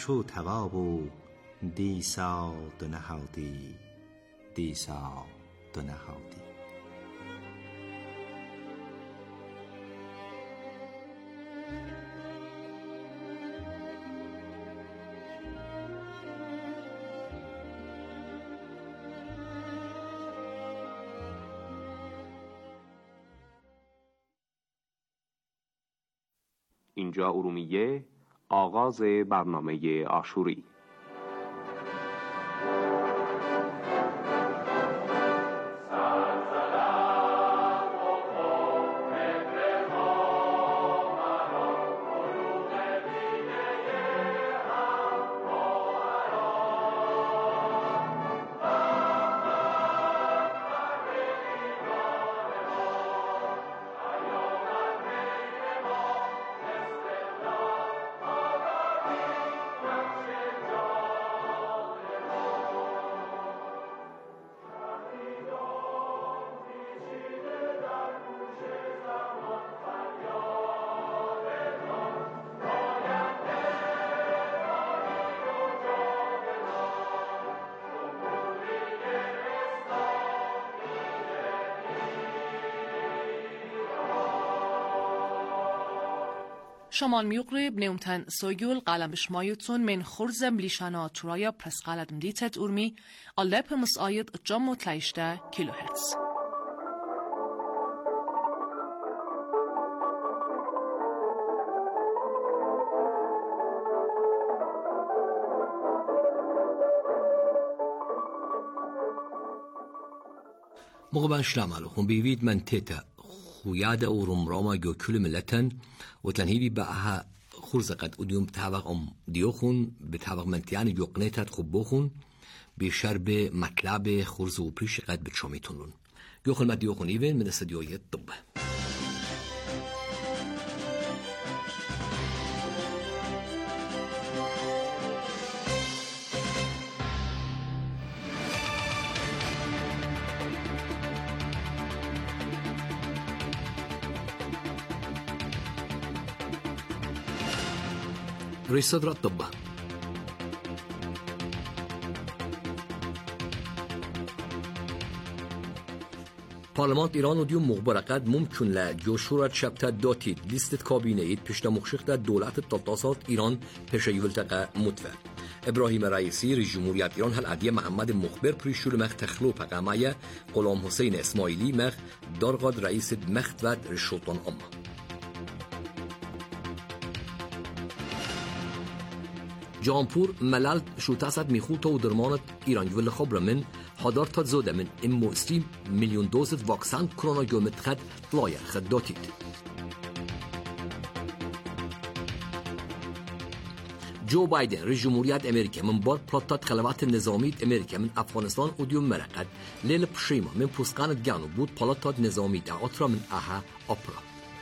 چو توابو دیسا دو نهادی دیسا دو نهادی. اینجا ارومیه، آغاز برنامه عاشوری. شمال ميقرب نيومتن سويول قالم بشمايوتون من خرزم ليشانا ترايا برس قالدم ديتت أرمي اللاب مسايد جمو تلايشتا كيلو هرتز. مغبان شلام عليكم بيفيد من تيتا خویاد او رمراما گو کل ملتن و تنهیدی باها خورزه قد ادیوم بتابق دیوخون بتابق منتیان جو قنیتت خوب بخون بشرب مطلب خورز و پریش قد بچامیتونون گو خلمت دیوخون ایون من استدیوی طبه. رئيس صدر الطب. پارلمان ایران و دیوم مخبر قد ممکن لجوشورت شبت داتید لیست کابینه اید پیشتا مخشخت دولت تلتاسات ایران پیش یولتقه متفق. ابراهیم رئیسی رئیس جمهوریت ایران هل عدیه محمد مخبر پریشور مخ تخلوپ قمایه غلام حسین اسماعیلی مخ دارغاد رئیس مخت و رشوتان اما. جامپور ملل شو تاسد میخوت و درمانت ایران جول خبر من حدار تا زوده من امو 30 میلیون دوز واکسن کرونا جومت خد لایر خد داتید. جو بایدن رئیس جمهوریت امریکا من بار پلاتات خلوات نظامیت امریکا من افغانستان و دیوم مرقد لیل پشیما من پوسقانت گانو بود پلاتات نظامیت اطرا من اها اپرا.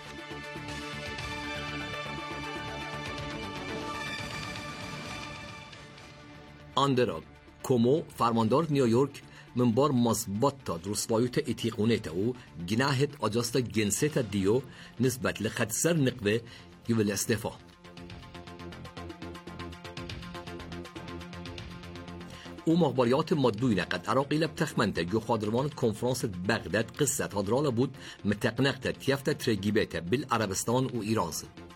آندرا کومو فرماندار نیویورک من بار مزبط تا رسوایت اتیقونیت او جناحت اجاست جنسیت دیو نسبت لخد سر نقبه یول استفا. او مخبریات مدوی نقد عراقی لب تخمنته جو خادروان کنفرانس بغداد قصة هدرال بود متقنقت تیفت ترگیبت بالعربستان و ایران.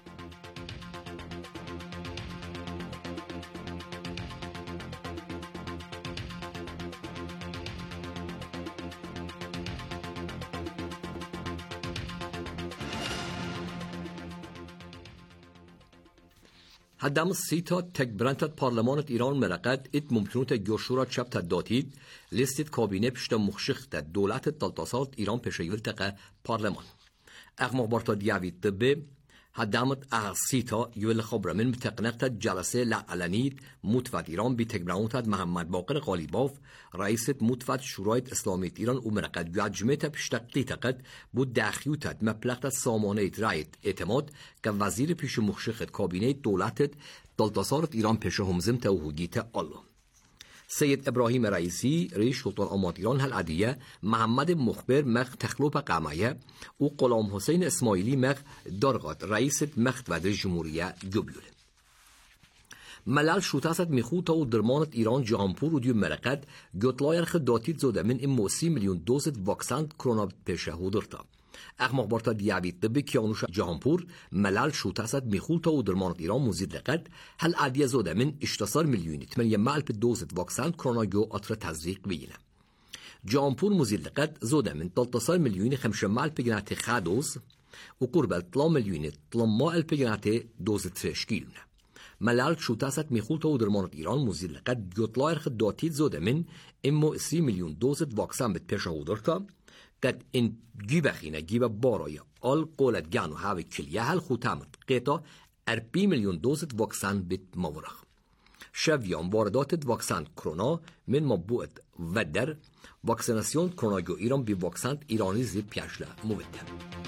هدام سیتا تکبرانت پارلمانت ایران مرقد ات ممکنوت گوشورا چپت داتید لیستت کابینه پشت مخشخت دولت تلتاسات ایران پشیول تقه پارلمان. اغمخبارتا دیوید طبه هدامت سیتا یول خبر من متقنقت جلسه لعلنید متفد ایران بی تکبرانت محمد باقر غالیباف رئیست متفد شورایت اسلامیت ایران و مرقد یعجمت پشتقلی تقد بود داخیوتت مپلقت سامانیت رایت اعتماد که وزیر پیش مخشخت کابینه دولتت دلتاسارت ایران پیش همزم توهوگیت الله. سید ابراهیم رئیسی رئیس سلطان آماد ایران هل عدیه محمد مخبر مخ تخلوپ قمایه و غلام حسین اسماعیلی مخ دارغاد رئیس مخت و جمهوریه جبیوله. ملال شوتاست میخوتا و درمانت ایران جهانپور و دیو مرقد گوتلایر خداتیت زوده من امو 30 میلیون دوزت واکسن کرونا پیشه هودرتا. اخماق بارتا دیابیت طبی کیانوش جهانپور ملال شوتاست میخوتا و درمانت ایران موزید لقد هل عادیه زوده من 18 میلیونی 8 مالپ دوزت واکسن کرونا جو اطر تزریق بینه. جهانپور موزید لقد زوده من 13 میلیونی 5 مالپ جنات خادوز و قرب 3 میلیونی 3 مالپ جنات دوزت ترشکیلونه. ملال شوتاست میخوتا و درمانت ایران موزید لقد گوتلایر خداتیت زوده من امو 30 میلیون دوزت واکسن بت پیشه هودرتا قد این گیبه خینه گیبه بارای آل قولت گانو هاوی کلیه هل خوتامت قیتا 40 میلیون دوزت واکسن بیت مورخ. شویان واردات واکسن کرونا من مبوعت و در واکسیناسیون کرونا گو ایران بی واکسن ایرانی زیر پیشله مویده.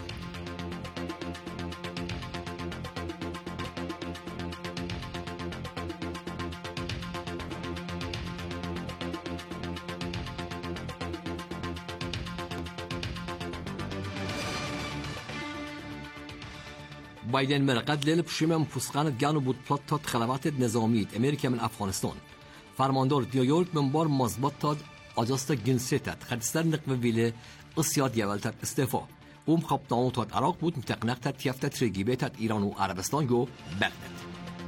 بايدن مرقد لیل پشیمم پوسخانت گانو بود پلاتات خلبات نظامیت امریکا من افغانستان. فرماندار نیویورک منبار مزبط تاد آجاستا جنسیتت خدستر نقوه ویله اصیاد یولتت استفا. خبطانو تاد عراق بود متقنقتت تیفتت رگیبتت ایران و عربستان گو بغداد.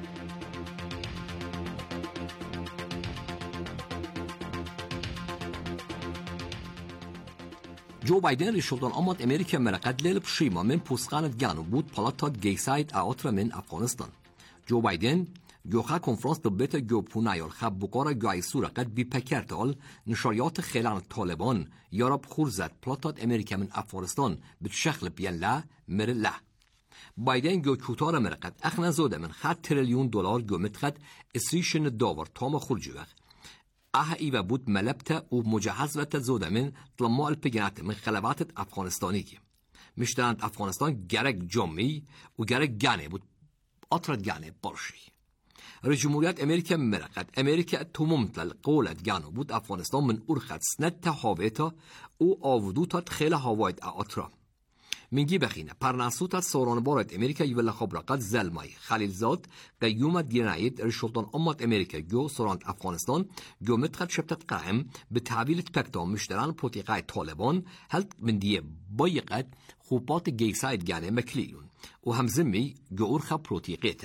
جو بايدن ريشولدان أمات أمريكا مرقد ليل بشيما من بوسخانت جانو بود بلاتات جيسايد أوترا من أفغانستان. جو بايدن جوخا کنفرانس دبت جو پونایال خب بقارا جای سورا قد بی پکرتال نشریات خیلان طالبان یارب خورزد پلاتات امریکا من افغانستان بتشخل بیان لا مر لا. بايدن جو کوتار مرقد اخنا زوده من 7 تریلیون دلار جو متخد اسریشن داور تام خورجوغ. ایوه بود ملبته و مجهز و تزوده من طلمو الپگنات من خلبات افغانستانی که مشترند افغانستان گرگ جمعی و گرگ گانه بود اطرد گانه برشی. رجمهوریت امریکا مرقد امریکا توممتل قولت گانو بود افغانستان من ارخد سنت هاویتا و آودوتات خیل هاوید اطرا. منگی بخینه پرناسوت سوران بارد امریکا یولا خبرقات زلمای خلیلزاد قیومت گرنایت رشولتان امت امریکا جو سوران افغانستان جو متخد شبتت قائم به تعبیل تکتا مشتران پروتیقای طالبان هل من دیه بایقت خوبات گیساید گانه مکلیون و همزمی جو ارخا پروتیقیته.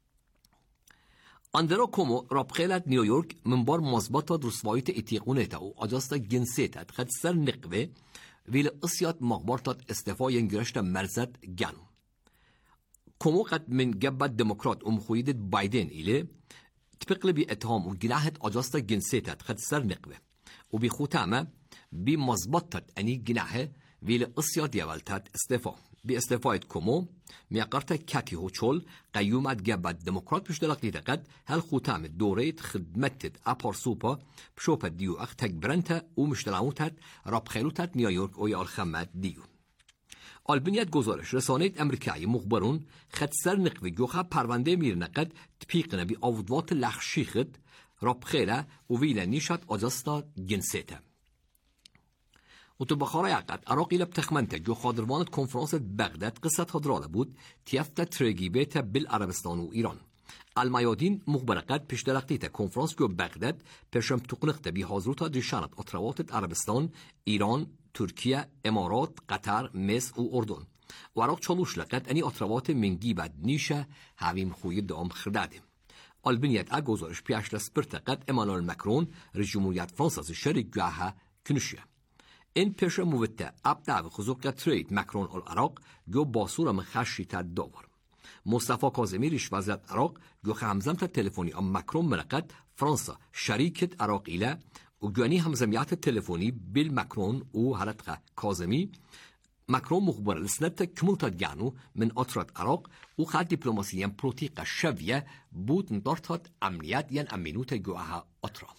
اندرا کومو رابخیلت نیویورک منبار مزبطا درسوایت اتیقونیتا و اجاستا جنسیتا خد سر نقوه ویل اصیات مغبارتات استفا ینگرشت مرزت گانو. کومو قد من جبت دموکرات مخویدت بايدن ایله تبقل بی اتهام و جناحت اجاستا جنسیتا خد سر نقوه و بی خوتامه بی مزبطت انی جناحه ویل اصیات یولتات استفا. بی استفایت کومو میقرت کاتی هوچول قیومت جبت دموکرات بشتلقی دقت هل خوتام دوريت خدمتت اپارسوپا بشوپا دیو اخ تکبرنتا و مشتلاموتت رابخیلوتت نیویورک اوی الخمت دیو. البنیت گزارش رسانه امریکایی مخبرون خد سر نقوی گوخا پرونده میرنقد تپیقنا بی آودوات لخشیخت رابخیله و ویل نیشت آجاستا جنسیته. و تو بخارای عقد عراقی لب تخمنته جو خادروانت کنفرانس بغداد قصة هدراله بود تیفت ترگیبیت بالعربستان و ایران. المایادین مخبرقت پشتلقتیت کنفرانس جو بغداد پشم تقنقت بی حاضروتا دریشانت اطروات عربستان، ایران، ترکیه، امارات، قطر، مصر و اردن. و عراق چالوش لقد انی اطروات منگی بد نیشه هاویم خوی دام خرداده. البنیت اگوزارش پیش لسپرتقت امانوئل مکرون رئیس جمهوریت فرانسه شریک جاها کنشیه. این پیش موته ابداع خزوق ترید مکرون العراق جو باسور من خشی تد داور. مصطفی کاظمی ریش وزارت عراق جو همزم تا تلفنی ام مکرون مرقد فرانسه شریکت عراق ایله و جوانی همزمیات تلفنی بیل مکرون و حالت کاظمی مکرون مخبر لسنت کمولت جانو من اطراد عراق و خد دیپلماسی پروتیق شویه بود ندارتاد امنیت ین امینوت جوها اطراد.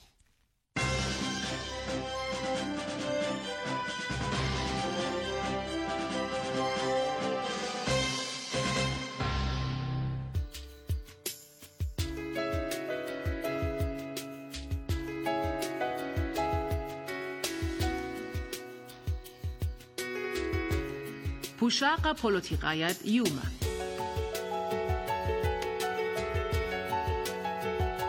پوشاق پولوتیقایت یوما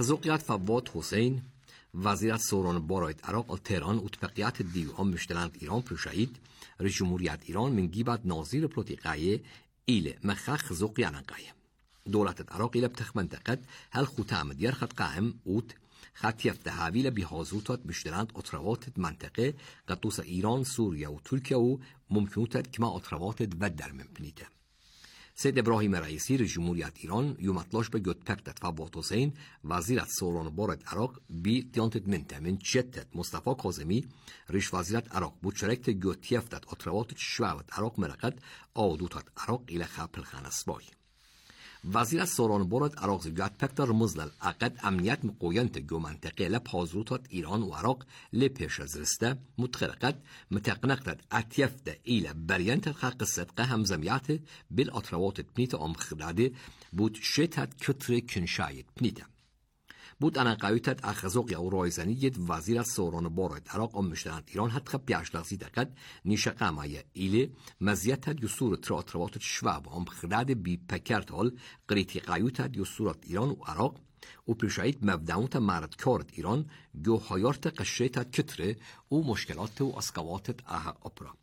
أخزوقيات فواد حسين وزيرة سوران بارايت عراق تهران وتبقيات ديو هم مشتلند إيران برشايد رجمهورية إيران من جيبات ناظير بروتيقاية إلى مخاخ زوقيانا قاية دولة العراق إلى بتخ منطقة هل ختام ديار خط قائم اوت خط يفتحاويل بهازوتات مشتلند أطروات منطقة قطوس إيران سوريا وتركيا وممكنوتات كما أطروات بدر من بنيته سید ابراهیم رئیسی رئیس جمهوریت ایران یومتلاش به گوت پکتت فواد حسین وزیرت سوران بارد عراق بی تیانتت من جتت مصطفى کاظمی رئیس وزیرت عراق بوچرکت گوت یفتت اطروات شوات عراق مرقد آدوتت عراق الى خپل خانسبای وزیر سوران بارد عراق زیاد پکتر مزلل عقد امنیت مقوینت گو منطقه لپازروتات ایران و عراق لپیش از رسته متخرقت متقنقت اتیفته ایل برینت خاق صدقه همزمیات بالاطروات پنیت ام خداده بود شتت کتر کنشایت پنیته بود انا قایتت اخزوقی او رایزنیت وزیر سوران بارد عراق ام مشترند ایران حتی بیاش لغزی دقت نیشه قامایه ایله مزیتت یسور تراتروات شواب ام خداده بی پکرتال قریتی قایتت یسورت ایران و عراق و پرشایت مبدعونت مردکارت ایران گو هایارت قشیتت کتره و مشکلات و اسکواتت اپرا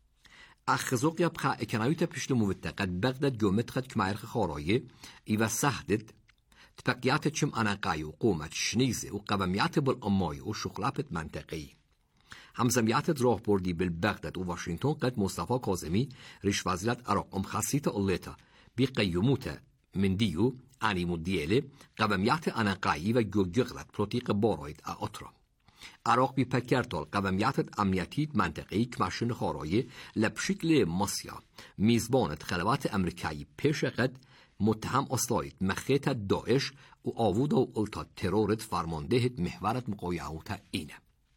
اخزوقی بخا اکنایت پشت موتقد بغداد گومتخد کمایرخ خارایه ایو سهدت تبقيات چم أناقاي وقومت شنيزة وقواميات بالأماي وشغلات منطقي همزميات راه بردي بالبغداد وواشنطن قد مصطفى كاظمي رئيس وزارة عراق خاصية الليتا بقيموتا من ديو أني مديالة قواميات أناقاي وجوجغلت بروتيق بارايد أطرا عراق بپکرتال قواميات أمنياتي منطقي كماشن خارایه لبشكل مصيا ميزبانت خلوات أمريكاي پیش قد متهم اصلايت مخيت داعش و آوودا و التا ترورت فرماندهت محورت مقايعوتا اینه.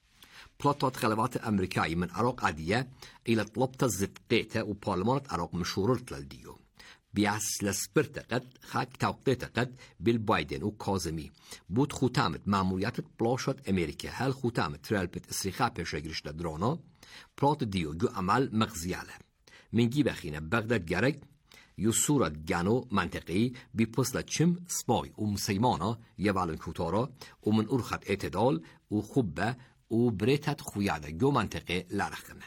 پلاتات خلوات امریکایی من عراق عدیه ایلا طلبت زدقیته و پارلمانت عراق مشورت للدیو. بیاس لسپرتقت خاک توقیتقت بالبايدن و کاظمی بود ختامت معمولیت بلاشت امریکا هل ختامت ترالبت اسریخا پیشگرشت درانا پلات دیو جو عمل مغزیاله. منگی بخینه بغداد گرگ یسورت گانو منطقی بی پسل چم سپای و مسیمانا یوالن کوتارا و من ارخت اعتدال و خوبه و بریتت خویاده گو منطقه لرخنه.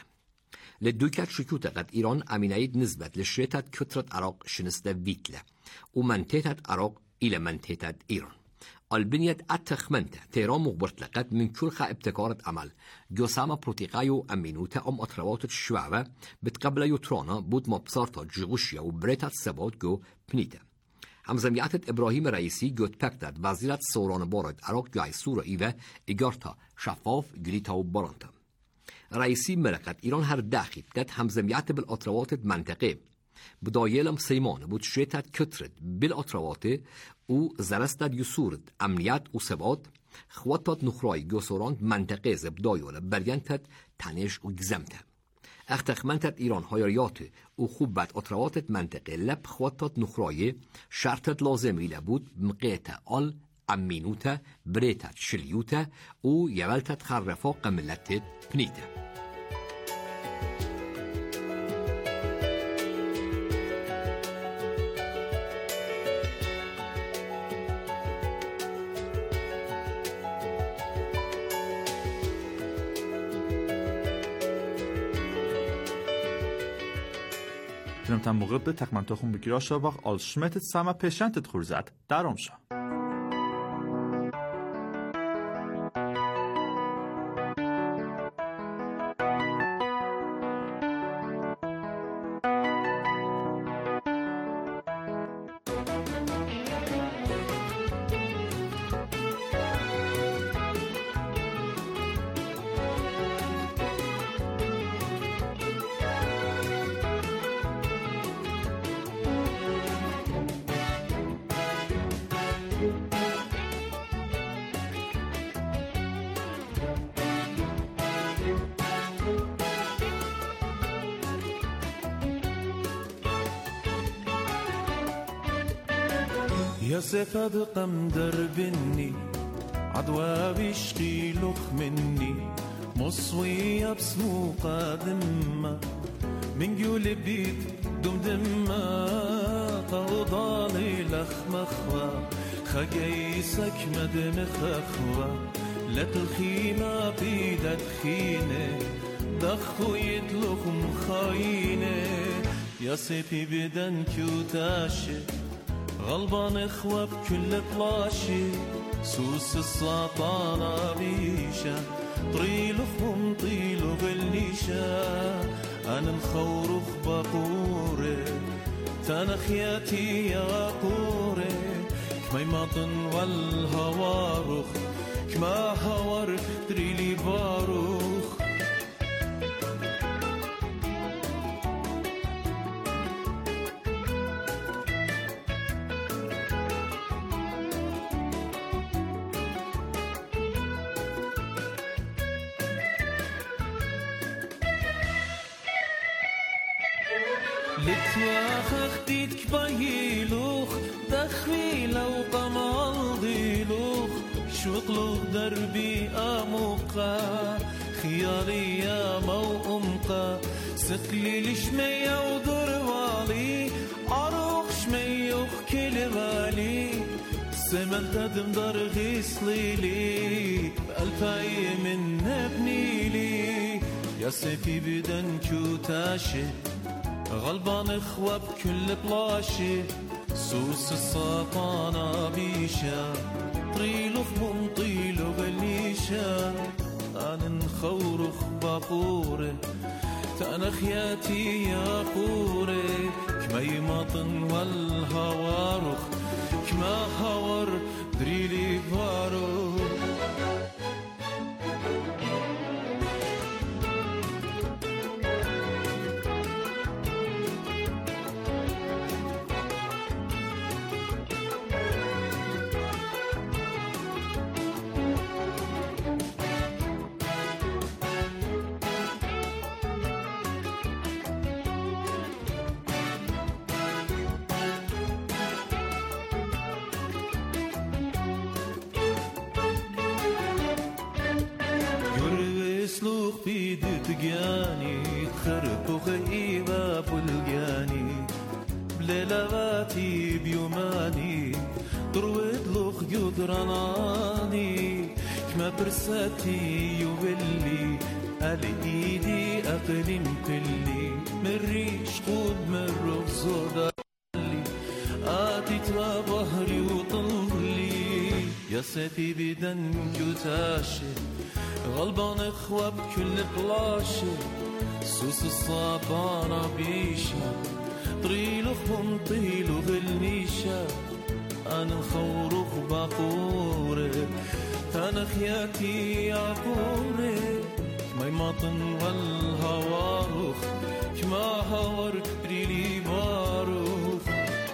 لدوکت شکوتقت ایران امیناید نسبت لشریتت کترت عراق شنسته ویتله و منطقت عراق ایل منطقت ایران. البنية التخمنت تيران مغبرت لقد من كل ابتكارت عمل جسامة بروتيقايو أمينوتا أطروات الشوعبة بتقبل يوترانا بود مبصارتا جغوشيا وبريتات سبات جو بنيتا همزميات إبراهيم رئيسي جوت باكتاد وزيرت سوران بارد عراق جاي سورة إيوه إيجارتا شفاف جليتا وبارانتا رئيسي ملكت إيران هر داخل قد همزميات بالأطروات منطقه بدایلم سیمان بود شریتت کترد بالاطروات او زرستد یسورد امنیت و ثبات خواتات نخرای گسوراند منطقه زبدایول برینتت تنش و گزمته اختخمنتت ایران هایریات و خوبت اطرواتت منطقه لب خواتات نخرای شرطت لازمی لبود مقیت آل امینوته بریتت شلیوته و یولتت خرفاق ملتت پنیته Tam mogliby tak man toch begroszować als schmetet sama patiëntet goed daarom zo. يا سفاد قم دربني عدوى بيشقي لخ مني مصوية بسمو قادمة من جول بيت دم دمة قوضالي لخ مخوى خجيسك مدن خخوة لتلخيمة بيدت خينة دخو يتلخ مخاينة يا سيفي بدن كيوتاشي غلبان اخوة بكل بلاشي سوس الساطانة بيشا طريلخهم طيلو غليشا أنا الخورخ بقوري تنخياتي يا قوري كمي ماطن والهوارخ كما هوار دريلي باروخ لتواخخ ديتك بايلوخ دخوي لو قمال ضيلوخ شوطلوخ دربي أموقا خيالي يا مو أمقا سقلي لشمية وضروالي أروخ شميوخ كل بالي سمن تدم در غيصليلي بألفاي من نبنيلي يا سيفي بدن كوتاشي غلبان اخوة بكل بلاشي سوس الساطانة بيشا طريلوخ بمطيلو غليشا أنا نخورخ باقوري تنخياتي يا قوري كمي ماطن والهوارخ كما هور دريلي باروخ تجاني خرب وخيبة بلجاني بليلاتي بيوماني درويد لوخ يدراناني كما برساتي يولي على ايدي اقلم كلي مريش قود مروف زودالي آتي ترى بهري وطلي يا سيفي بدن جوتاشي غلبان اخوة بكل بلاشي سوس الصابانة بيشا طريلخهم طيلو غلنيشا أنا الخورخ باقوري تنخياتي يا قوري كما يماطن والهوارخ كما هور ريلي باروخ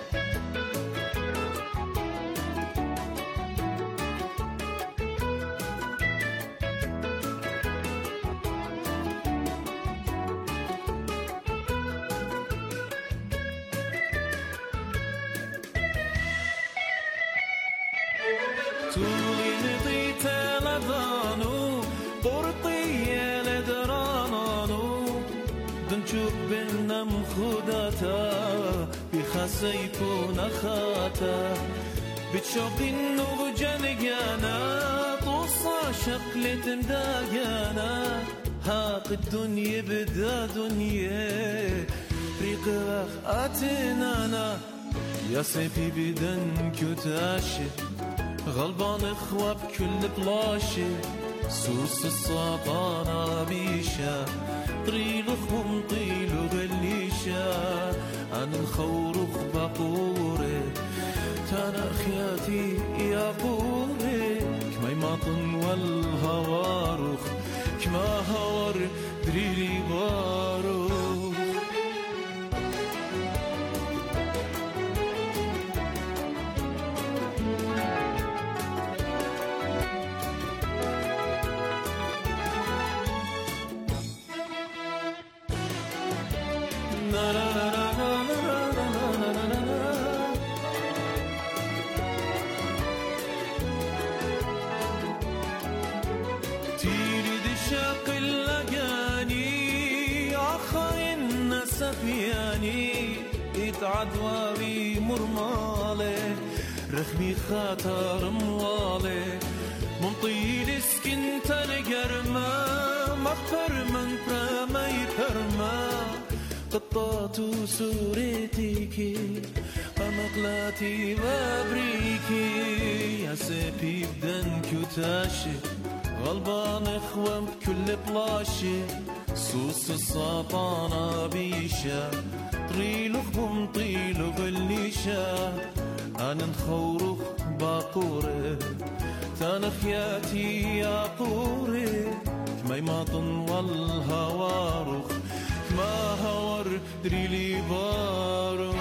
بخسيكون أخاتا بتشوقين وجنجانا طوصا شقلت مداجانا هاق الدنيا بدا دنيا ريق أتنانا يا سيفي بدن كتاشي غلبان اخوة بكل بلاشي سوس الصابانة بيشا طريلخهم طيلو غليشا أنا الخورخ باقوري تنخياتي يا قوري كما يماطن والهوارخ كما هور دريلي باروخ عدواري مرمالة رخبي خاطر موالي ممطيل سكن تنقرما مغفر من برامي برما قطات سوريتيكي أمقلاتي وابريكي يا سبي بدن كوتاشي غلبان اخوام بكل بلاشي سوس الساطانة بيشا طريلو خبم طيلو بليشا أنا نخورخ باقوري تانخياتي يا قوري كما يماطن والهوارخ كما هور دريلي بارو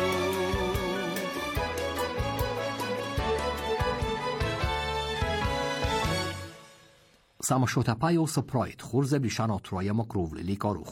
Samo što pajo se projekt Hurze blišano trojamo kruvlili koruh.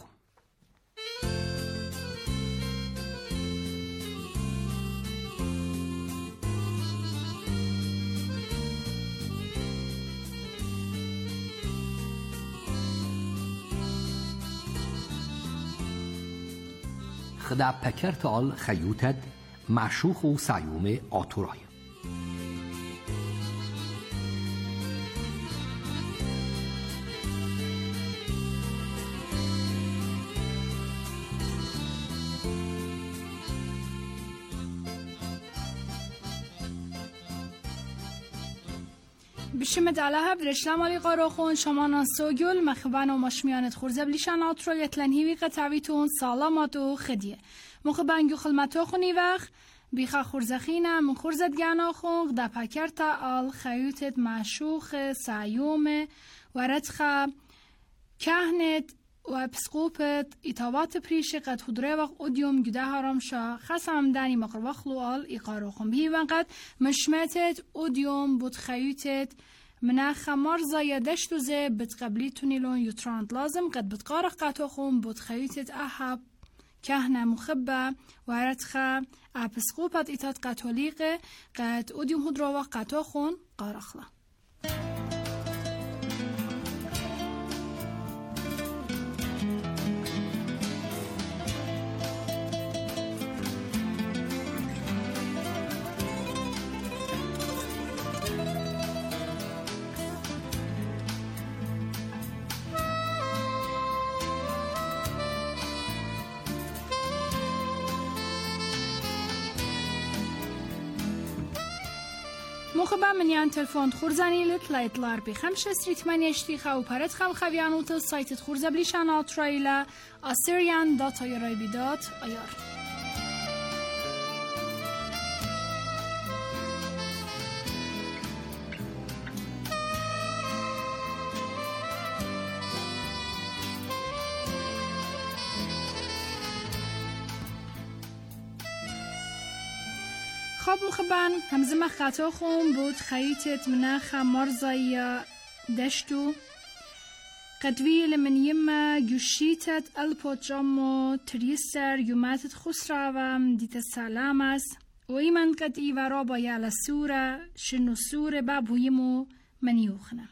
خدا پکرت آل خیوتد معشوق و سیوم آتورای. بشمت علىها برشلام علی قاروخون شما ناسوگل مخبان و مشمیانت خورزه بلیشان آترو یتلنهیوی قطعویتون سالامات و خدیه مخبان گو خلمتو خونی وقت بیخا خورزخینه من خورزت گانا خون غدا پاکرتا آل خیوتت معشوخ سعیوم ورتخا کهنت و پسقوپت ایتاوات پریشه قد خودره وقت اودیوم گده هرام شا خسام دانی مقربخلو آل ایقاروخون بهی وقت مشمتت اودیوم بود خیوتت منه خمار زایا دشتو زه بتقبلی تونیلون یوتراند لازم قد بتقارق قطوخون بود خیوتت احب کهنه مخبه ورتخا اپسقوپت ایتات قطولیقه قد اودیوم خودره وقت قطوخون قارخلا مخبا منیان تلفون خورزانی لطلعت لار بی 5 اشتیخه و پرد خم خویانوت سایت خورزه بلیشان آترایلا assyrian.irib.ir خب مخبان همزمه خطا خون بود خیتت مناخ مرزايا دشتو قدويل من يما جوشيتت البوجامو تريسر يوماتت خسراوام ديت السلامس ويمن قد ايوارا بايا لسورة شنو سورة بابويمو من يوخنا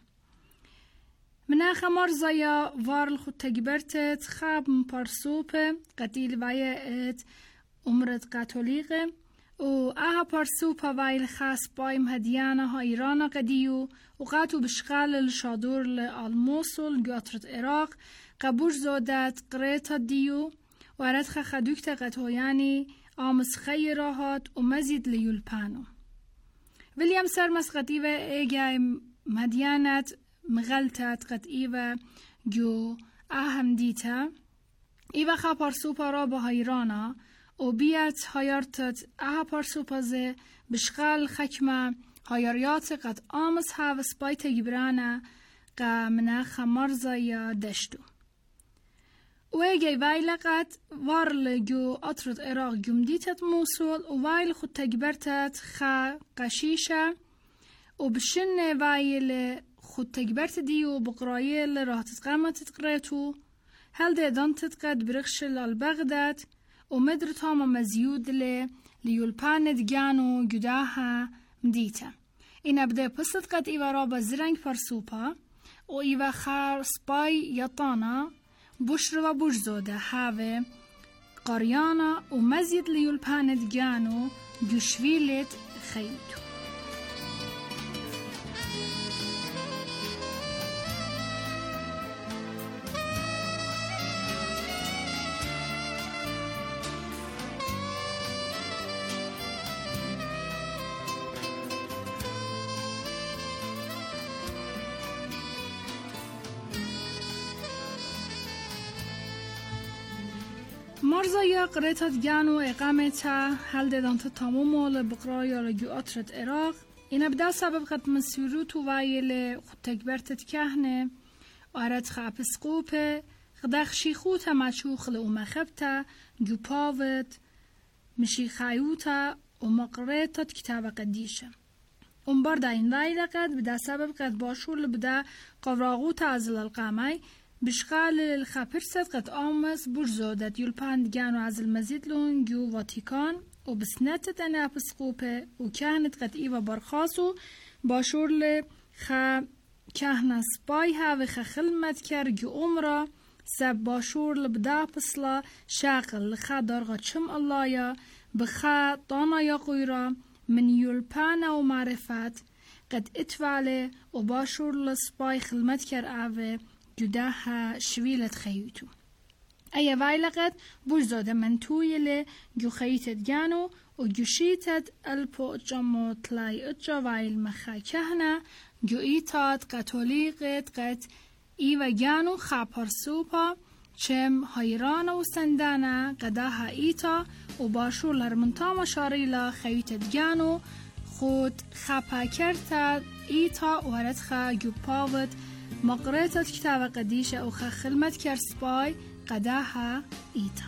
مناخ مرزايا وارل خود تجبرتت خاب مبارسوبة قديل بايا امرت قاتوليغة و اها پرسوپا وایل خاص بایم هدیانه ها ایران قدیو و قاتو بشغال الشادور لالموصل جاترت عراق قبوش زودت قریتا دیو و ردخ خدوکت قطویانی آمس خیراهات و مزید لیولپانو ویلیام سرمس قدیو ایگای مدیانت مغلطت قدیو جو اهم دیتا ایوه خا پرسوپا را با ایرانا و بیت هایارتت اها پرسوپازه بشغال خکمه هایاریات قد آمس هاوس بایت گبرانه قا مناخ مرزایا دشتو و ایگه ویل قد وارل جو اطرد عراق جمدیتت موصول و ویل خود تگبرتت خا قشیشه و بشن ویل خود تگبرت دیو بقرایل راحتت قامتت قریتو هل دیدانتت قد برخشل البغداد و مدرت هاما مزیود لیولپان دگانو گداها مدیتا این ابده پست قد ایوارا بزرنگ پرسوپا و ایوا خار سپای یطانا بشر و بجزوده هاوه قریانا و مزید لیولپان دگانو گوشویلت خیتو مرزایا قريتت جانو إقامتها هل دانت تمام لبقرايا رجوعات العراق إن بدأ سبب قد مسيروت ووايل تكبرت كهنة وارد خابسقوبة قدخ شيخوتا مشوخ لأمخبتا جوباوت مشي خايوتا ومقريتت كتاب قديشة بردا این وایل قد بدا سبب قد باشور لبدا قراغوت عزل القامي بشغال الخبرست قد آمس برزودت يلپاند جانو عزل مزيد لون جو واتيكان وبسنتت انا بسقوبه وكانت قد ايوه برخاصو باشور لخا كهنا سبايها وخا خلمت كر جو عمره سب باشور لبدا بسلا شاقل لخا درغة شم الله يا بخا طانا يا قيرا من يلپانا ومعرفات قد اتفعله وباشور لسباي خلمت كر آوه جداها شويلت خيوتو ايا وایلقت برزاده من تویله جو خیتت گانو و جو شیتت الپو جمو تلای اجا وایل مخا کهنه جو ایتاد قطولیقت قط ایو گانو خاپر سوپا چم هایران و سندانه قداها ایتا و باشور لرمنتا مشاریلا خیتت گانو خود خاپا کرتد ایتا و هرتخا جو پاوت مقريتت كتاب قديشة أو خلمت كرسباي قداها إيتا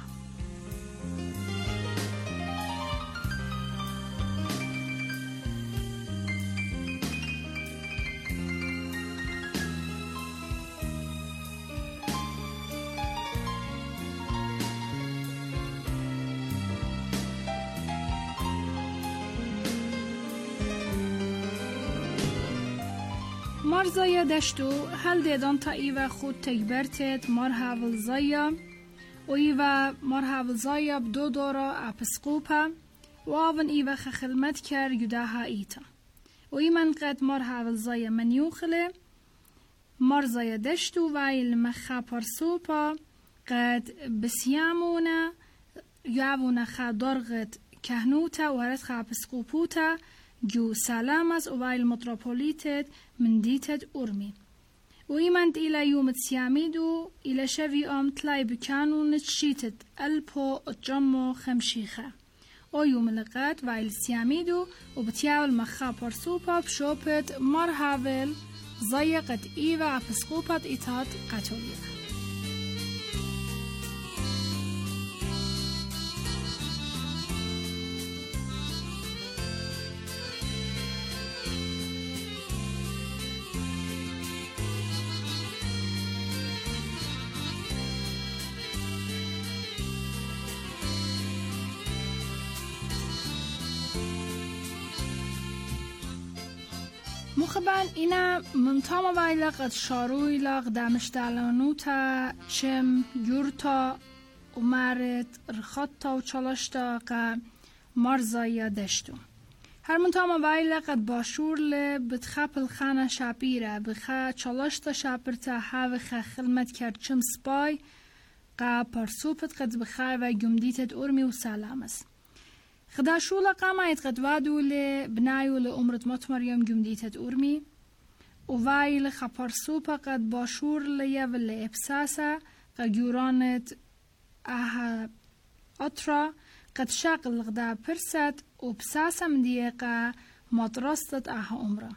مرزایا دشتو هل دیدان تا ایوه خود تکبرتت مرحول زایا و ایوه مرحول زایا بدو دورا اپسقوپا و آون ایوه خلمت کر یداها ایتا و ایمن قد مرحول زایا منیوخله مرزایا دشتو وایل مخا پرسوپا قد بسیامونا یعونا خا درغت کهنوتا و هرد خا اپسقوپوتا جو سلامس ووايل متروبوليتت من ديتت أرمي ويمنت إلى يوم تسياميدو إلى شوي أم تلاي بكانو نتشيتت ألبو أجمو خمشيخة و يوم لقات وايل سياميدو وبتياول مخا برسوبا بشوبت مرحاول زيقت إيوة عفسقوبت إتات قاتوليخ مخبان اینا منتام وایلا قد شاروی لاغ دمشتالانو تا چم یورتا امارت رخطا و چالشتا قا مرزایا دشتو هر منتام وایلا قد باشور لبتخاب الخانه شابیره بخا چالشتا شابرتا هاو خا خلمت کرد چم سپای قا پرسوپت قد بخا و گمدیتت ارمی و سلامس خدا شولا قامت قد وادو لبنايو لأمرت مطمر يوم جمديتت أرمي ووايل خبرسوبا قد باشور ليول لإبساسا قد جورانت أها أطرا قد شاقل غدا برست وبساسا من ديقا مدرستت أها أمرا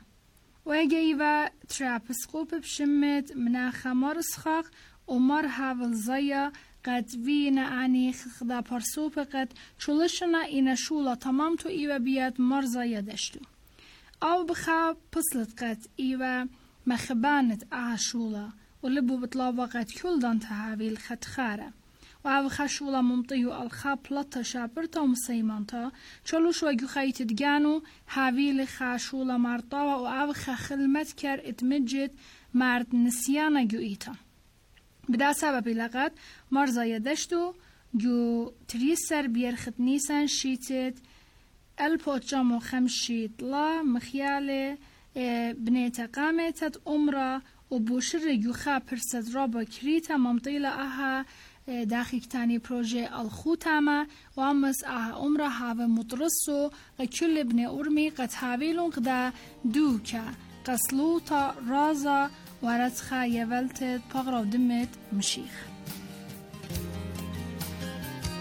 ويجيوا ترابسقوب بشمت منا خمارسخاق ومر هاول زيا قد وینا انی خدا پرسوپ قد چولشنا اینا شولا تمام تو ایوه بیاد مرزایا دشتو او بخا پسلت قد ایوه مخبانت اه شولا ولبو بطلابا قد کل دان تهاویل خد خاره و او بخا شولا ممطیو الخا پلتا شابرتا و مسیمانتا چولوش و گو خیت دگانو هاویل خا شولا مرطاوا و او بخا خلمت کر اتمجد مرد نسیانا گو ایتا بدا سببی لقد مرزایا دشتو جو تريسر بيرخت نيسان شيتت البوتجامو خمشيت لا مخيالي بنيتا قامتت أمرا وبوشر جو خابرست رابا كريتا ممطيلة أها داخل تاني بروجي الخوتاما وامس أها أمرا هاو مدرسو كل ابن أرمي قد هاويلون قدا دوكا قسلوتا رازا ورتخا يولتت بغرا دمت مشيخ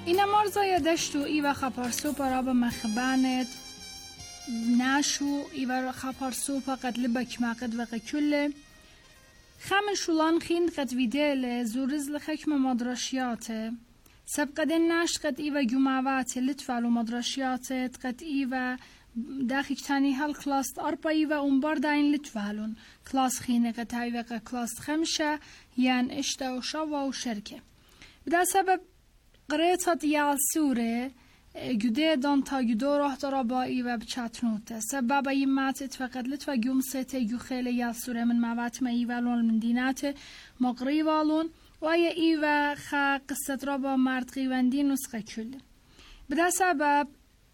اینا مرزای دشتو ایوه خپارسوپا را به مخبانت ناشو ایوه خپارسوپا قد لبک ما قد وقع کله خامن شولان خين قد ويديل زورز لخكمة مدرشياته سب قد الناش قد إيوة جماوات لتفعلوا مدرشيات قد إيوة داخل تاني هالكلاس أربعة إيوة ومبردين لتفعلون كلاس خينة قد هايوة كلاس 5 يان إشتا وشوا وشركة بدا سبب قريتها ديال سورة جده دان تا جدو راه درابا إيوة بچاتنوته سبب يماتت فقد لتفا جمسته يخيل يال سورة من موات ما إيوة لون من ديناته مقريبالون وآیا ایوه خا قصة رابا مرد قیوندی نسخه کل بدا سبب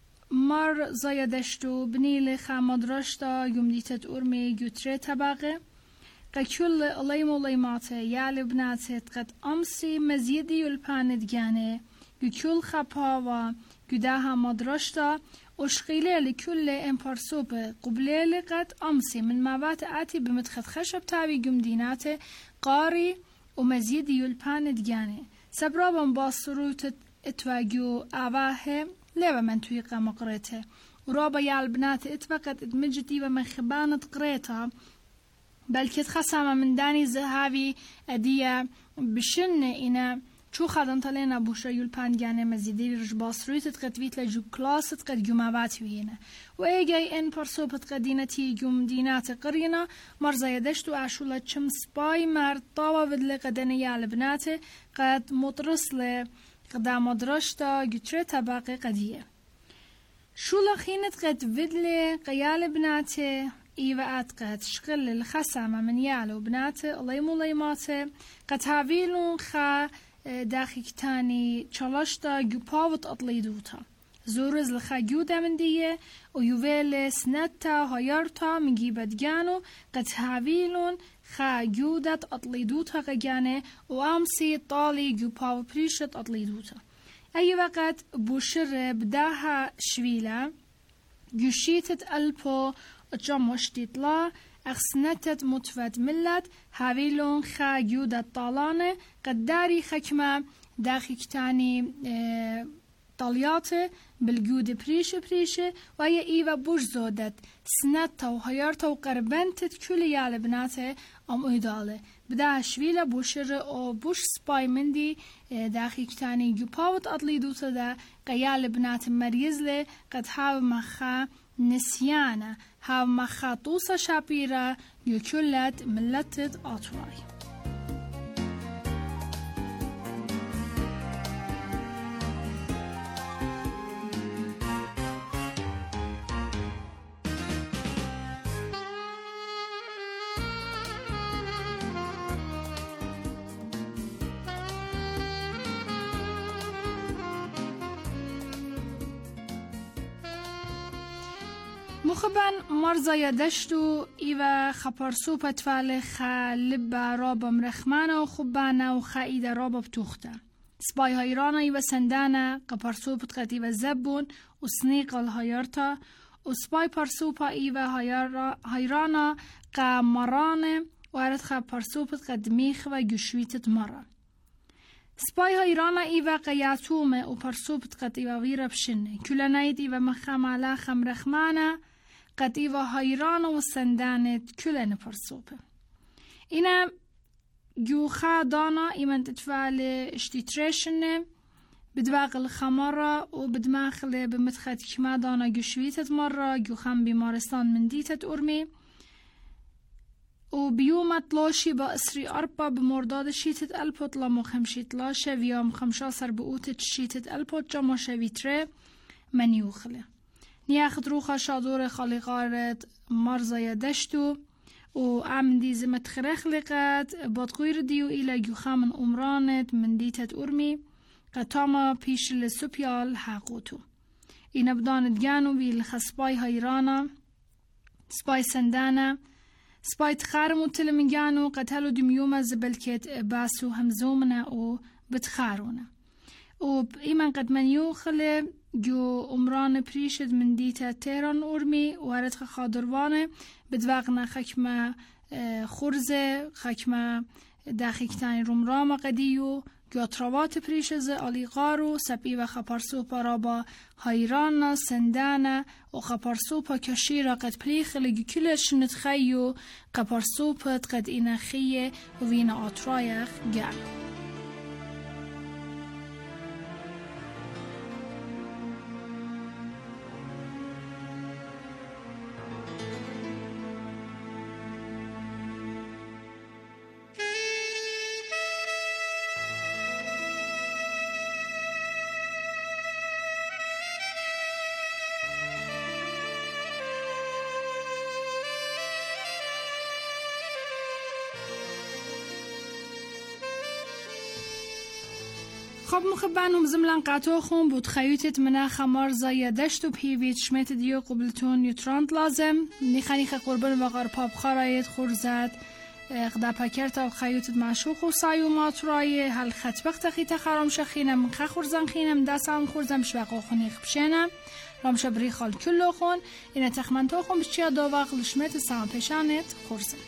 مر زایدشتو بنیل خا مدرشتا یمدیتت ارمی گوتره طبقه قکل علیم علیماته یال بناتت قد امسی مزیدی یلپاندگانه گکل خپا و گداها مدرشتا اشقیله لکل امپارسوب قبله قد امسی من موات آتی بمدخد خشب تاوی گمدینات قاری ومزيد يلبان دجاني سبرابن باصروت اتواجو آواه لبا من تويقا مقريته ورابا يالبنات اتفقت ادمجتي ومن خبانة قريتها بل كت خسامة من داني زهاوي ادية بشن انا شو خادن طلينا بوشا يلبان دجاني مزيدي رج باصروت تقدويت لجو كلاس تقد جماوات وينا وإيجاي إن برسوبت قدينتي جم دينات قرينا مرزا يدشتو عشولة شم سباي مرد طاوة بدل قدني يالبناته قد مطرسل قدام مدرشتا جتر طبقة قدية شولا خينت قد بدل قيال بناته إيوة قد شغل الخسامة من يالو بناته الله موليماته قد هاويلون خا داخل تاني چالشتا جوپاوت أطليدوتا زورز لخاجودا من دیه و یوویل سنتا هایارتا مگیبت گانو قد هاویلون خاجودت اطلیدوتا قجانه و امسی طالی جوپاو پریشت اطلیدوتا ای وقت بوشر بداها شویلا جوشیتت الپو جمشتیت لا اخسنتت متفت ملت هاویلون خاجودت طالانه قد داری خکمه داخل تانی طالياته بالجود بريشة وهي إيوة بوش زودت سنتا وهيارتا وقربنتت كل يال بناته أم إيداله بداها شويلة بوشر أو بوش سباي مندي داخل كتاني جوباوت أطلي دوتا دا قيال بنات مريزله قد هاو مخا نسيانة هاو مخا طوسة شابيرة يكلت ملتت أطراي مخبن مرزا يدشتو إيوة خبرسوبة تفعل خالبا رابا مرخمانا وخبانا وخايدة رابا بتوختا سباي هايرانا إيوة سندانا قبرسوبة قد إيوة زبون وسنيق الهايرتا وسباي برسوبة إيوة هايرانا قامرانا وارد خبرسوبة قد ميخوة جشويتة مرة سباي هايرانا إيوة قياتومة وبرسوبة قد إيوة غيرة بشنة كلانايد إيوة مخام على خمرخمانا قد إيوة هايرانا وسندانت كلان برسوبة إنا جوخا دانا إيمان تتفعل اشتيتريشن بدواق الخمرة وبدماخل بمدخد كما دانا جشويتة مرة جوخام بمارستان من ديتة أرمي وبيوم تلاشي بأسري أربا بمرداد شيتة ألبوت لما خمشيت لاشة ويوم 15 بقوتة شيتة ألبوت جمع شويتره من يوخله نياخد روخا شادور خالقارت مرزا يدشتو وعمدي زمت خرخلقت بادقوير ديو إلى جوخامن أمرانت من ديتة أرمي قطاما بيش لسوبيال حاقوتو إنا بدانت جانو بالخسباي هايرانا سباي سندانا سباي تخارمو تلمجانو قتلو دميوما زبلكت باسو همزومنا و بتخارونا وإيمان قد من يوخل جو أمران بريشد من ديتا تيران أرمي وارد خادروانه بدواقنا خكمة خرزة خكمة داخل كتاني رمرامة قديو گاتروات پریشز آلیغارو سپی و خپارسوپا را با هایران سندانه و خپارسوپا کشی را قد پلیخ لگی کلش نتخیو خپارسوپت قد اینخیه و وین آترایخ گل. خب مخبانم زملان قطوخم بود خیوتت منا خمار زای دشت و پیویت شمت دیو قبلتون یوتراند لازم نیخانیخ قربان و غرپاب خرایت خورزد اقدا پکرت و خیوتت معشوق و سایو ماترای هل خطبخت خیت خرام شخینم خورزن خینم دستان خورزم شبقو خونیخ بشنم رام شبری خال کلو خون این تخمنتوخم بچیا دو وقت شمت سام پیشانت خورزم.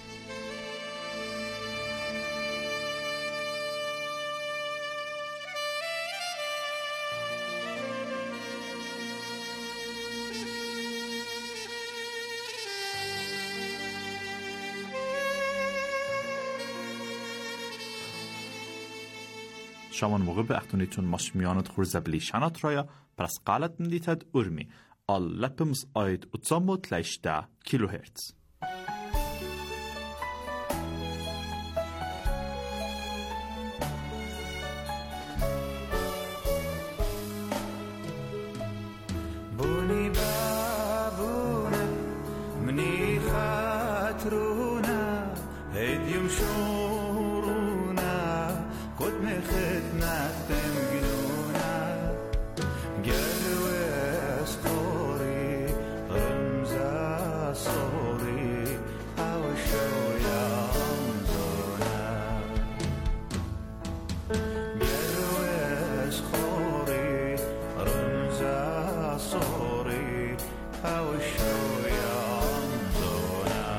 شامان موقع به اختونیتون ماشمیانت خورزه بلیشانات رایا پرس قالت مدیتد ارمی آل لپمز آید اتزامو تلیشده کیلو هرتز. بونی بابونه منی خاطرونا هدیم شورونا قد مخدنا تنقلونا قلو اسطوري رمزة صوري او شوية رمزونا قلو اسطوري رمزة صوري او شوية رمزونا.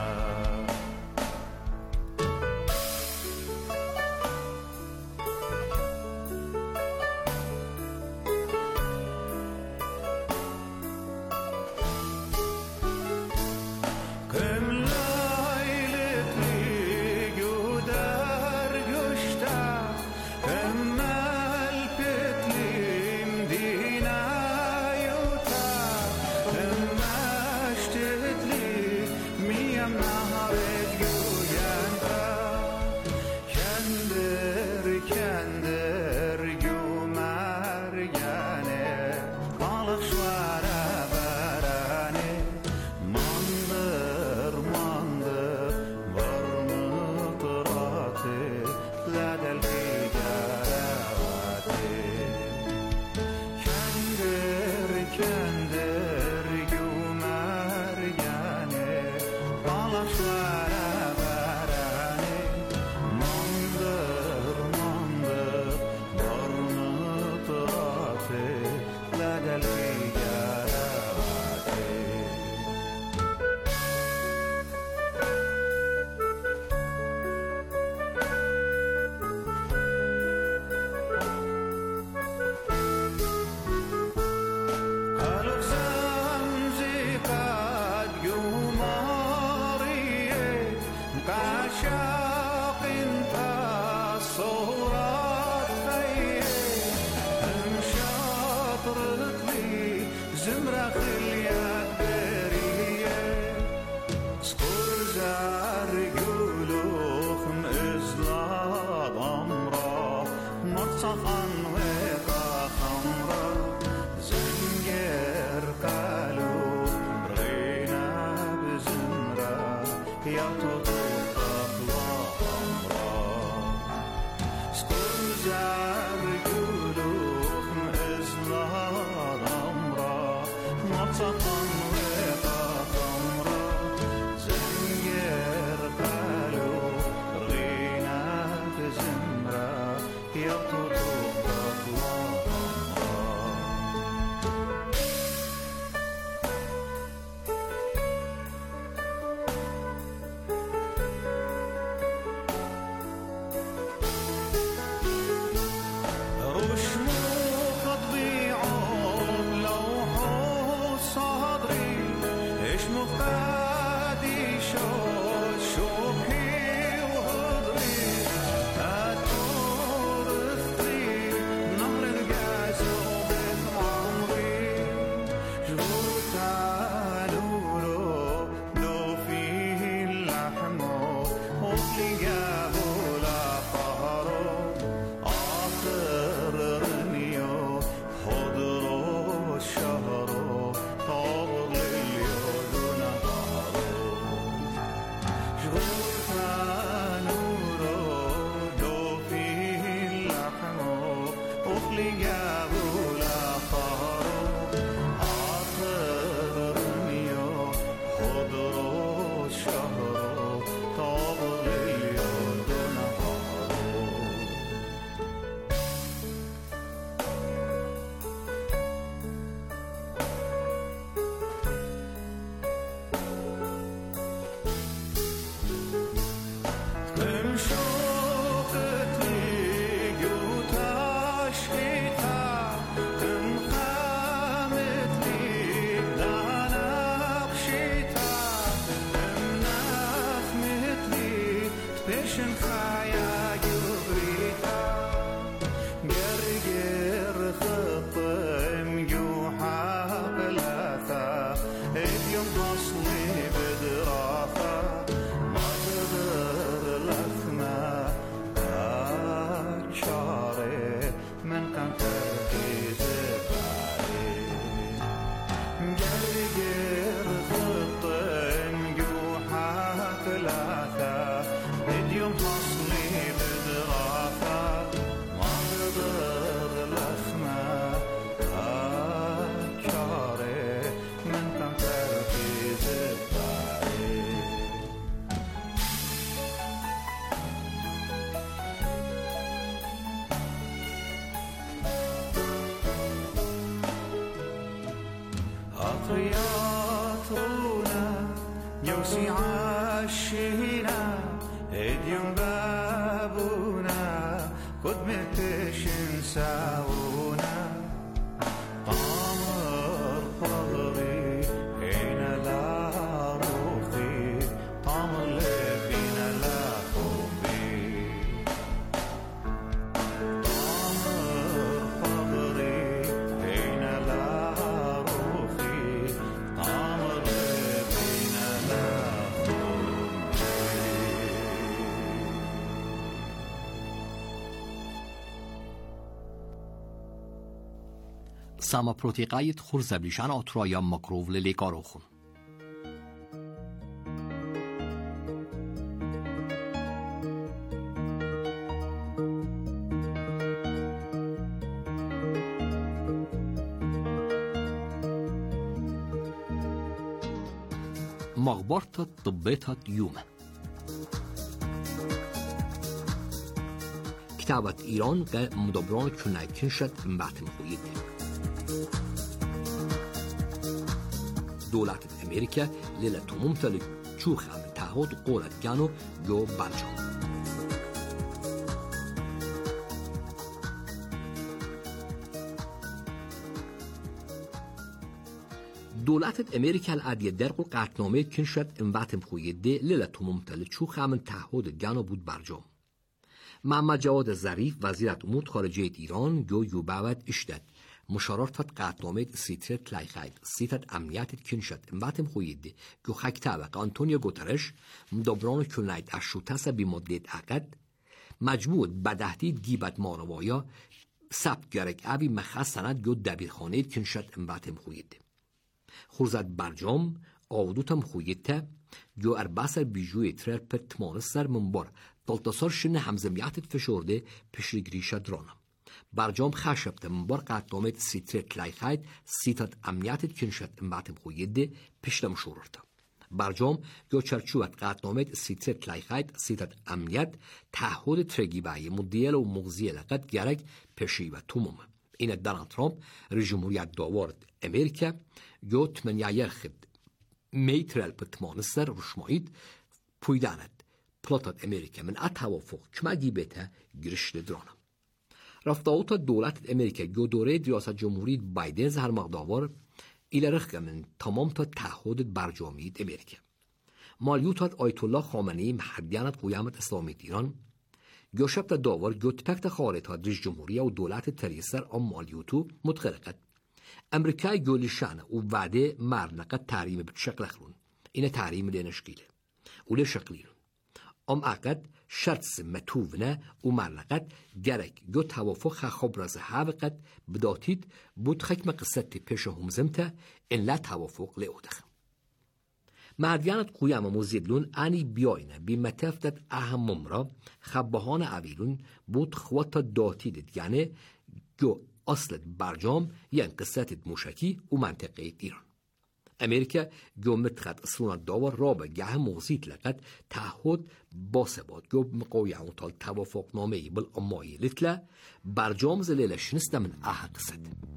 Sama protiqayit xurza blishan atraya makrovle lekarokhun. مخبرة طبيتها يوم كتابة إيران كمدبران كناي كنشت مبعتم خويته دولة أمريكا ليلة ممتلك شوخة من تعهد قولة كانوا جو برجام دولت امریکا العادیه در قل قطنامه کنشد انواتم خویده لیلت ممتلک شوخه من تعهد گانا بود برجام. محمد جواد ظریف وزیرت امور خارجه ایران جو بعد اشتد مشارات قطنامه سیترت لایخاید سیتت امنیت کنشد انواتم خویده جو خکتا و آنتونیو گوترش مدبران کلناید اشوتاس بی مدت عقد مجموع بدهدید گیبت ماروایا ثبت گرک ابی مخصنت جو دبیرخانه کنشد انواتم خویده خورزد برجام آودوتم خویته جو ارباسر بیجوی ترر پت مانستر منبار دلتصار شن همزمیاتت فشورده پشرگری شدرانم برجام خشبت منبار قطعامت سیترت لایخاید سیتت امنیاتت کنشد امباتم خویده پشتم شوررده برجام جو چرچوبت قطعامت سیترت لایخاید سیتت امنیت تعهد ترگیبای مدیل و مغزی لقد گرگ پشی و توموم این دونالد ترامپ رئیس جمهوریت داورد امریکا جوت من یخد میترل پتمانستر رشمایید پویداند پلاتات امریکا من اتوافق کما گیبته گرش درانم رفتاوت دولت امریکا جو دوره ریاست جمهوری بایدن زهر مقداور ایل رخ من تمام تا تعهد برجامید امریکا مالیوتات آیت الله خامنه‌ای محدیانت قیامت اسلامی ایران گوشب تا داور گوت پکت خارطات رئیس جمهوری و دولت تریسر ام مالیوتو متخلقت امریکای گولیشانه و وعده مرنقت تحریم بشکل خلون اینه تحریم لنشکیله ولی شکلیلون ام عقد شرط متوونه و مرنقت گرک گو توافق خبرز هاوقت بداتید بود خکم قصتی پیش همزمته این لا توافق لیودخ مردیانت قویم موزیدلون انی بیاینه بی متفتت اهم ممرا خبهان اویلون بود خواتا داتیدید یعنی جو أصلت برجام ين قصة موشكي ومنطقة إيران. أمريكا جو متخد أصلنا داور رابع جه موزيت لقد تعهد باسباد جو مقاوية طال توافق نامي بالأمائي لتلا برجام زليلة شنسته من قصة.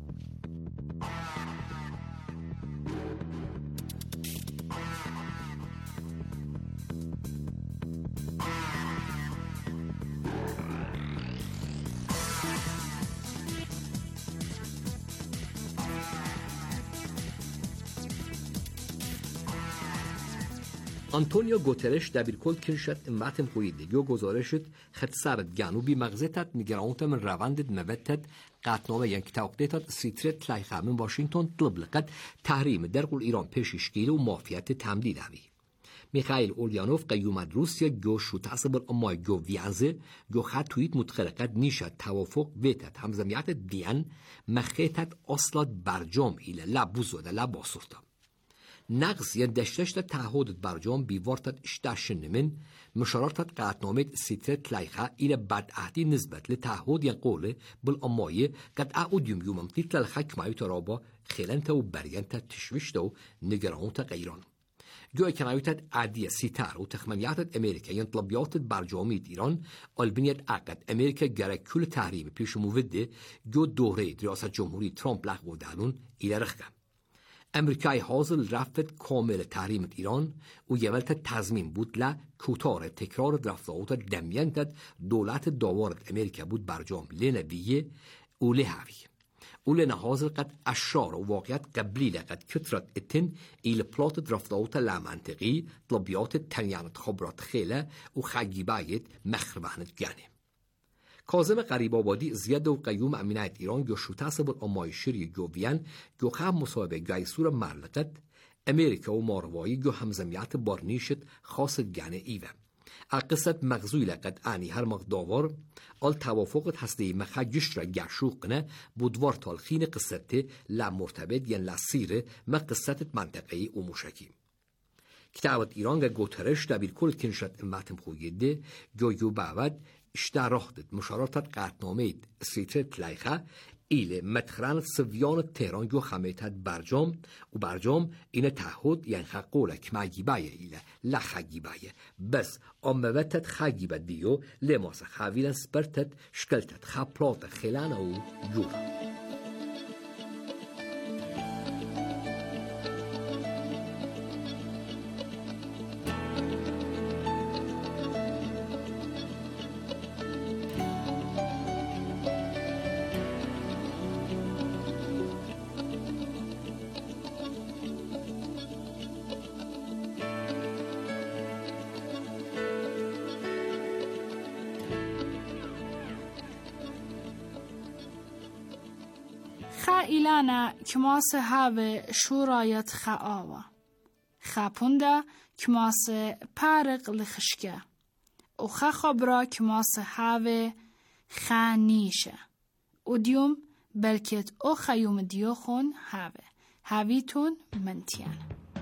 آنتونیو گوترش دبیرکل کنشت امتم خویده گزارشت خد سرد جنوبی مغزتت نگرانت من رواند موتت قطنامه ینک توقیتت سیترت لایخه من واشنطن طلب لقد تحریم درقل ایران پیششگیل و مافیت تمدید همی. میخائیل اوليانوف قیومت روسیا جو شو تصبر امای جو ویانزه جو خط تویت متخلقت نیشت توافق ویتت همزمیت دیان مخیتت اصلات برجام ایله لبوزوده لباسورتا. نقص یا دشتشت تعهد برجام بیوارتت اشتشن من مشارتت قطنامه سیترت لایخه ایل بدعهدی نسبت لتعهد یا قوله بالامایه قد اعود یوم تیتل الحکمه ترابا خیلنت و بریانت تشوشت و نگرانت غیران. جوی کنایتت عادیه سیتر و تخمینیات امریکا یا طلبیات برجامی ایران البنیت عقد امریکا گره کل تحریم پیش موده جو دوره ریاست جمهوری ترامپ لغو دالون ایل رخکم. امریکای حاضر رفت کامل تحریم ایران و یولت تضمین بود ل کوتار تکرار رفتارات دمیانت دولت داورت امریکا بود برجام لنویه و لحوی. اول نحاضر قد اشار و واقعیت قبلی لقد کترت اتن ایل پلات رفتارات لمنطقی طلبیات تنیانت خبرات خیله و خگیبایت مخربانت گنه. کاظم غریب آبادی زیاد و قیوم امنیت ایران گو شوتاس بر امایشری گویان گو خم مصاحبه گایسور مرلقت امریکا و ماروایی گو همزمیت بارنیشت خاص گنه ایوه. قصت مغزوی لقد آنی هر مقداور آل توافقت هستی مخجش را گشوق نه بودوار تالخین قصته لمرتبط ین لسیره مقصت منطقه‌ای و موشکی. کتابت ایران گو گوترش دبیر کل کنشت امتم خویده گو بعد اشتراحت مشاراتت قطنامه سیترت لایخه ایل مدخران سویان تهران جو خمیتت برجام و برجام این تعهد یعنی قولک مگیبایه ایل لخگیبایه بس اموتت خگیبه دیو لماس خویلن سپرتت شکلتت خپلات خیلانه و جورا. خائلانا كماس هاوه شورایت خاوا خاپونده كماس پارق لخشکه و خبرا كماس هاوه خانیشه و دیوم بلکت او خیوم دیوخون هاوه هاویتون منتیان.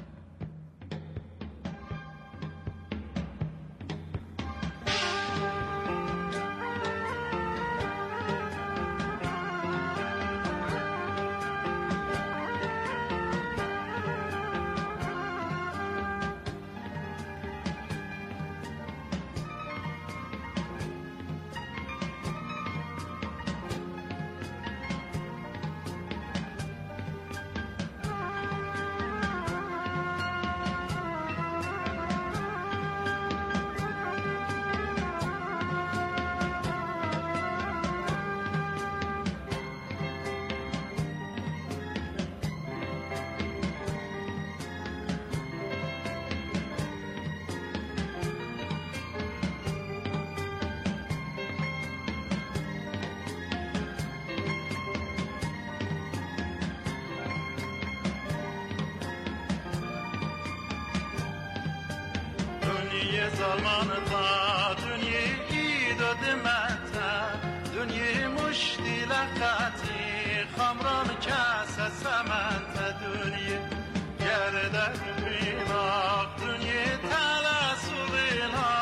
زلمانتا دنیای دادمتا دنیای مشتی لقاتی خمران کاس سمنتا دنیای گردن بیلاق دنیای تلا سویلا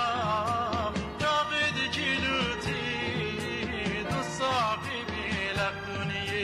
جابد کیلوتی دو ساقی بیلاق دنیای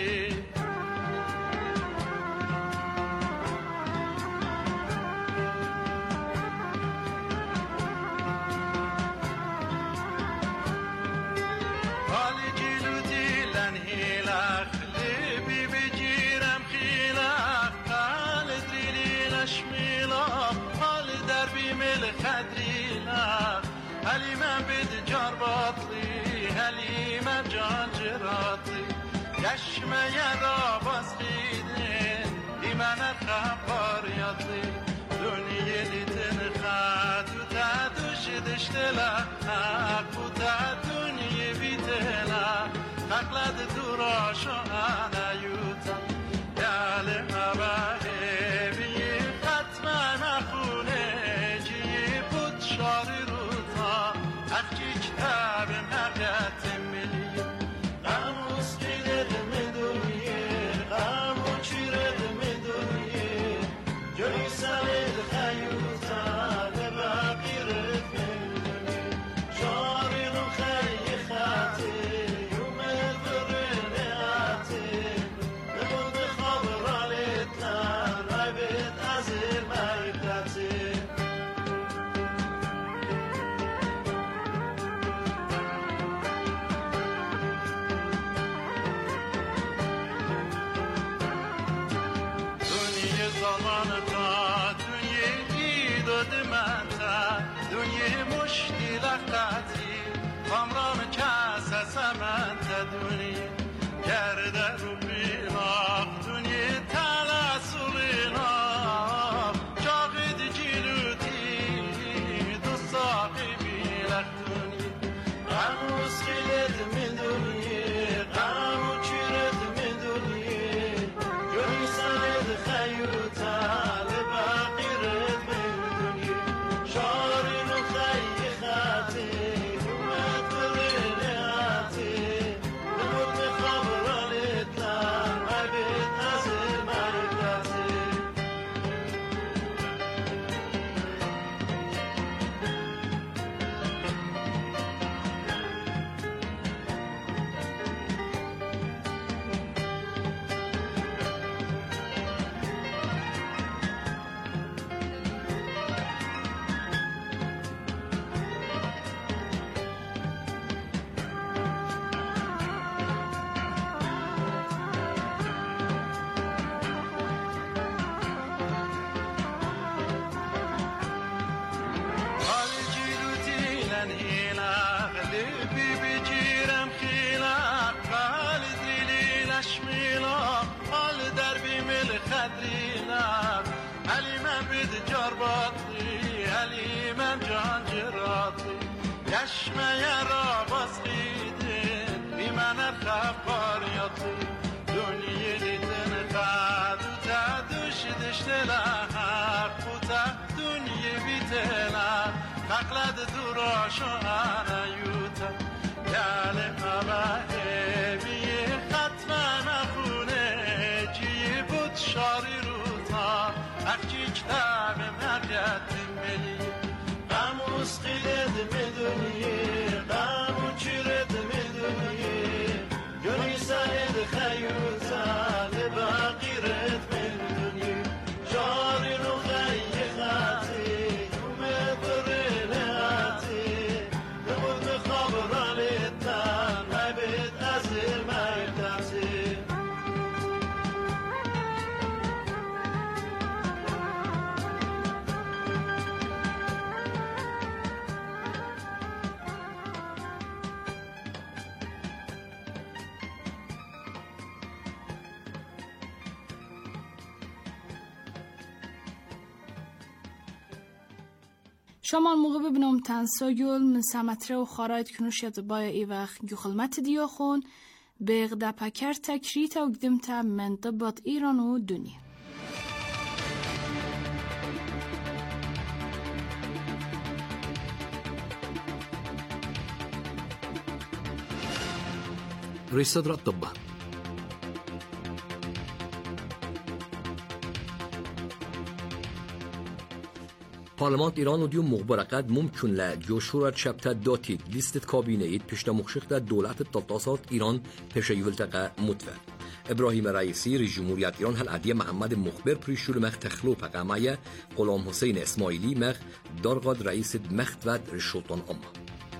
چشمه را باز خیدن ایمن خبار یادی دنیا لیتن خاتو تا دوش دشتلا تا دنیا بیتلا خلد دوراشو انا یوتا یال مباهی بی ختم مخونه جی بود شاری روتا اخی کتاب مقیت ملی قاموس گیرد میدونیه قامو چیرد میدونیه جوی سالد خیوتا لباقی رد میدونیه شاری رو خیلی خاطر کامران کس سمن تدونی گرده رو بیلاق دونی تلا سولینا جاقید جیلوتی دو ساقی بیلق دونی قاموس خیلد میدونی قامو چیرد میدونی جوی سالد خیوتا لباقی رد میدونی شاری نو خیلی خاطی چشمه را باز خیدن بی من خبار یادی دنیا لیتن خدو تا دوش دشتلا حق تا دنیا بیتلا خقلد دوراشو انا یوتا یال مباهی بی ختم مخونه جی بود شاری روتا اخچی کتاب مقیت ملی قاموس خیلد میدونیه قامو چیرد میدونیه جونی سالد خیوتا لباقی رد میدونیه شاری رو خیلی خاطی اومد بره لحاتی نمود مخواب رالیتن مبید از المکتاتی شما موقع ببینم تنسایل من سمتره و خاراید کنوشیت بای ای وقت گخلمت دیو خون بغدا پکر تکریت و گدمت منطبات ایران و دنیا رئيس صدر الطب پارلمان ایران و دیو مخبرقد ممکن لجوشورت شبت داتید لیستت کابینه اید پشت مخشخت دولت تلطاسات ایران پشه یولتقه متفر ابراهیم رئیسی رئیس جمهوریت ایران هل عدیه محمد مخبر پریشور مخ تخلو پقامایه غلام حسین اسماعیلی مخ دارغاد رئیس مخت ود رشوتان اما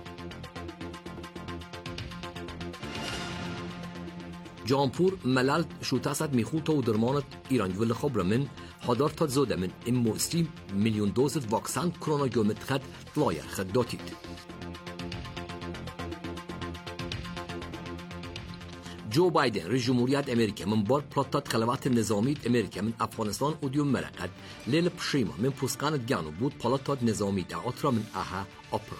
جامپور ملل شوتاسد میخوتا و درمانت ایران یول خبر من حضار تا زوده من امو 30 میلیون دوز واکسن کرونا گومت خد طلايا خداتید جو بايدن رئيس جمهورية أمريكا من بار بلطات خلوات النظامية أمريكا من أفغانستان وديوم مرقد ليل بشيمة من بوسقانة جانو بود بلطات نظامية أطرا من أها أوبرا.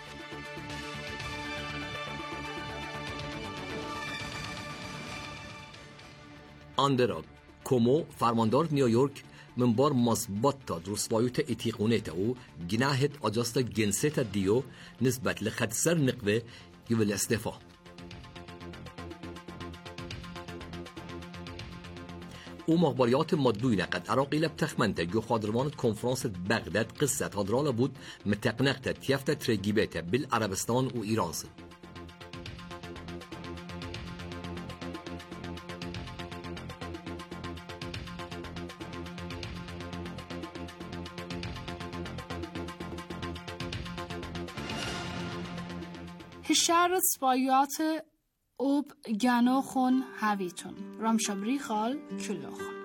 آندرا کومو فرماندار نیویورک من بار مزبطة رسوایوت اتیقونیت او جناحت اجاست جنسیت دیو نسبت لخدسر نقوه یول استفا. او مخبریات مدوی نقد عراقی لب تخمنته جو خادروان کنفرانس بغداد قصة هدرالا بود متقنقت تیفت ترگیبت بالعربستان و ایران سد. هشار سپایات اوب گانو خون هاویتون رام شبری خال کلو خون